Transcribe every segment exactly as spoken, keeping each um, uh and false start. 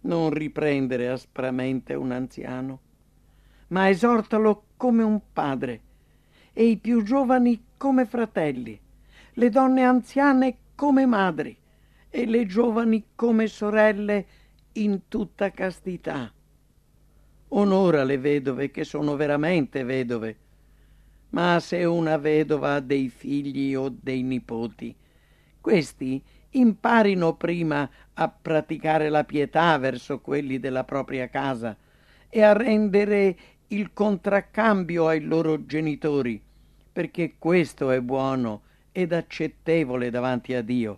Non riprendere aspramente un anziano, ma esortalo come un padre, e i più giovani come fratelli, le donne anziane come madri, e le giovani come sorelle in tutta castità. Onora le vedove che sono veramente vedove, ma se una vedova ha dei figli o dei nipoti, questi imparino prima a praticare la pietà verso quelli della propria casa e a rendere il contraccambio ai loro genitori, perché questo è buono ed accettevole davanti a Dio.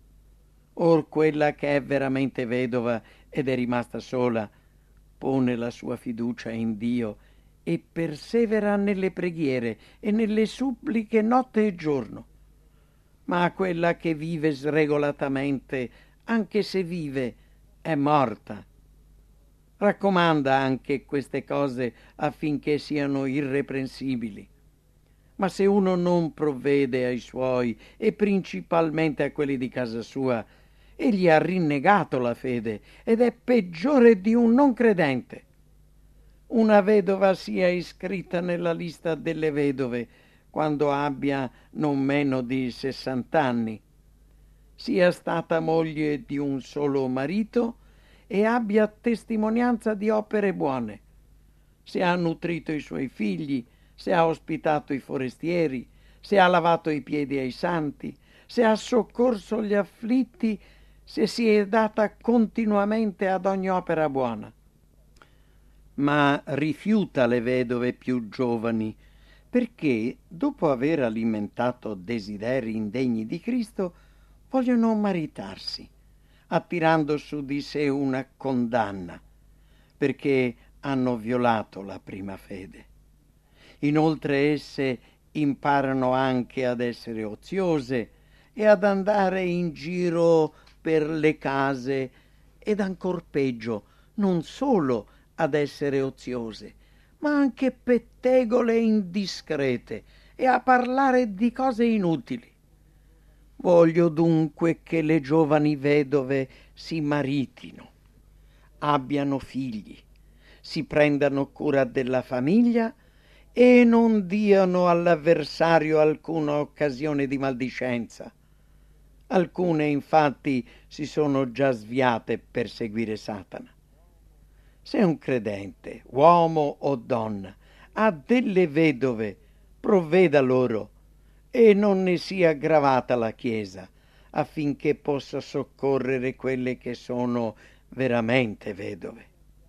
Or quella che è veramente vedova ed è rimasta sola, pone la sua fiducia in Dio e persevera nelle preghiere e nelle suppliche notte e giorno. Ma quella che vive sregolatamente, anche se vive, è morta. Raccomanda anche queste cose affinché siano irreprensibili. Ma se uno non provvede ai suoi, e principalmente a quelli di casa sua, egli ha rinnegato la fede ed è peggiore di un non credente. Una vedova sia iscritta nella lista delle vedove quando abbia non meno di sessant'anni, sia stata moglie di un solo marito e abbia testimonianza di opere buone, se ha nutrito i suoi figli, se ha ospitato i forestieri, se ha lavato i piedi ai santi, se ha soccorso gli afflitti, se si è data continuamente ad ogni opera buona. Ma rifiuta le vedove più giovani, perché, dopo aver alimentato desideri indegni di Cristo, vogliono maritarsi, attirando su di sé una condanna, perché hanno violato la prima fede. Inoltre esse imparano anche ad essere oziose e ad andare in giro per le case ed ancor peggio, non solo ad essere oziose, ma anche pettegole indiscrete e a parlare di cose inutili. Voglio dunque che le giovani vedove si maritino, abbiano figli, si prendano cura della famiglia e non diano all'avversario alcuna occasione di maldicenza. Alcune infatti si sono già sviate per seguire Satana. Se un credente, uomo o donna, ha delle vedove, provveda loro e non ne sia gravata la Chiesa, affinché possa soccorrere quelle che sono veramente vedove.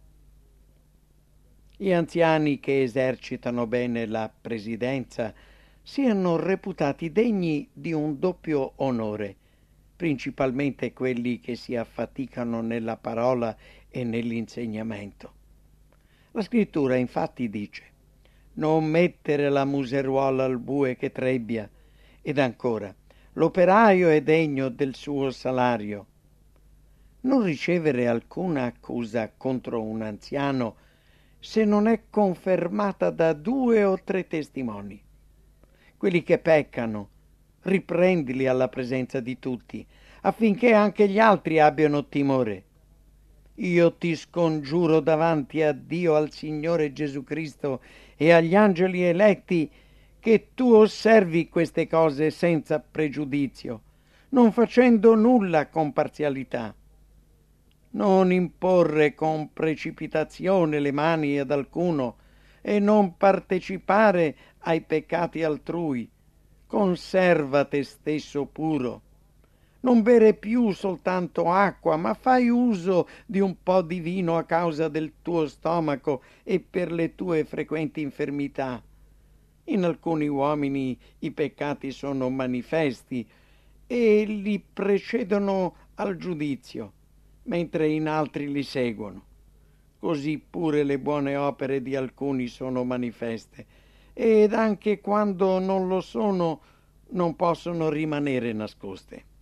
Gli anziani che esercitano bene la presidenza siano reputati degni di un doppio onore, principalmente quelli che si affaticano nella parola e nell'insegnamento. La scrittura infatti dice: non mettere la museruola al bue che trebbia, ed ancora, l'operaio è degno del suo salario. Non ricevere alcuna accusa contro un anziano se non è confermata da due o tre testimoni. Quelli che peccano, riprendili alla presenza di tutti, affinché anche gli altri abbiano timore. Io ti scongiuro davanti a Dio, al Signore Gesù Cristo e agli angeli eletti, che tu osservi queste cose senza pregiudizio, non facendo nulla con parzialità. Non imporre con precipitazione le mani ad alcuno e non partecipare ai peccati altrui. Conserva te stesso puro. Non bere più soltanto acqua, ma fai uso di un po' di vino a causa del tuo stomaco e per le tue frequenti infermità. In alcuni uomini i peccati sono manifesti e li precedono al giudizio, mentre in altri li seguono. Così pure le buone opere di alcuni sono manifeste, ed anche quando non lo sono, non possono rimanere nascoste.